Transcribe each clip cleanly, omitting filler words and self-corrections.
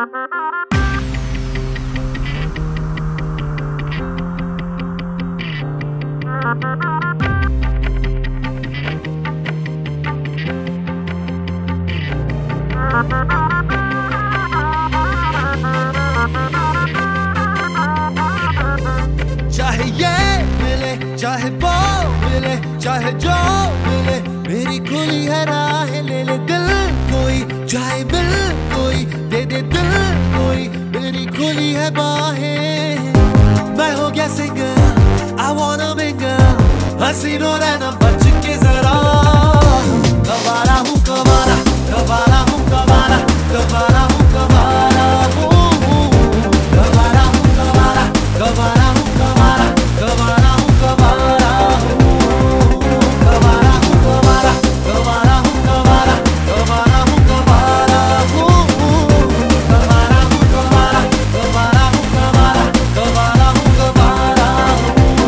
चाहे ये मिले चाहे वो मिले चाहे जो मिले, मेरी खुली है राह, ले ले दिल कोई चाहे मिल कोई, दे दे दिल कोई, मेरी खुली है बाहें। मैं हो गया सिंगर, I wanna mingle, हसीनों रहना बच के जरा। कवारा हूँ कवारा, कवारा हूँ कवारा, कवारा हूँ कवारा हूँ, कवारा हूँ कवारा, कवारा हूँ कवारा, कवारा हूँ कवारा हूँ, कवारा हूँ कवारा, कवारा हूँ कवारा, कवारा हूँ कवारा हूँ, कवारा हूँ कवारा, कवारा हूँ कवारा, कवारा हूँ कवारा हूँ।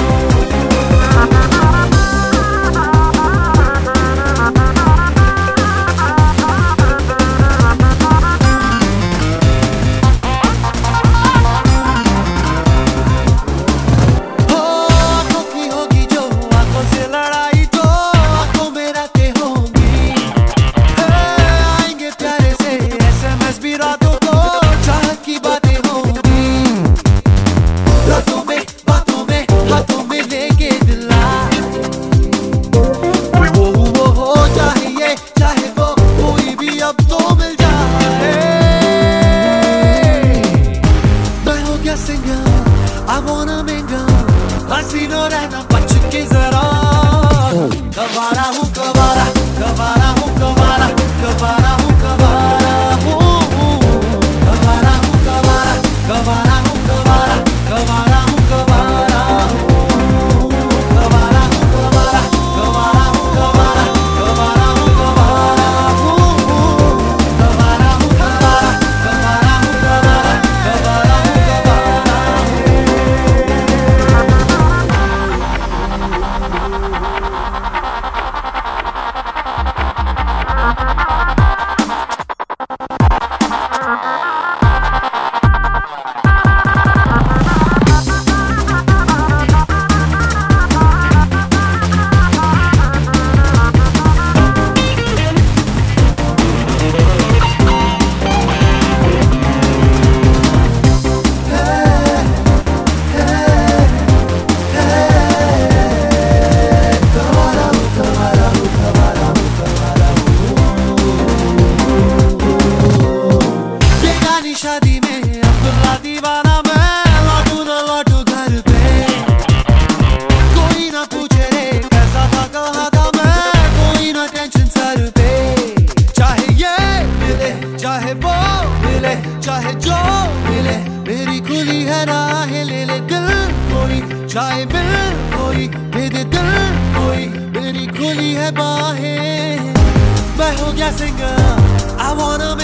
I wanna mingle, हसीनों रहना बच के जरा। कवारा हूँ कवारा, कवारा हूँ कवारा, कवारा हूँ कवारा हूँ, कवारा हूँ कवारा, कवारा हूँ कवारा, कवारा हूँ कवारा हूँ, कवारा हूँ कवारा, कवारा हूँ कवारा, कवारा हूँ कवारा हूँ, कवारा हूँ कवारा, कवारा हूँ कवारा, कवारा हूँ कवारा। शादी में अब्दुल्ला दीवाना, मैं लौटू न लौटू घर पे, कोई ना पूछे रे कैसा था कहा था मैं, कोई ना टेंशन सर पे। चाहे ये मिले चाहे वो मिले चाहे जो मिले, मेरी खुली है राह, ले ले दिल कोई चाहे मिल कोई, दे दे दिल कोई, मेरी खुली है बाहें। मैं हो गया सिंगर, I wanna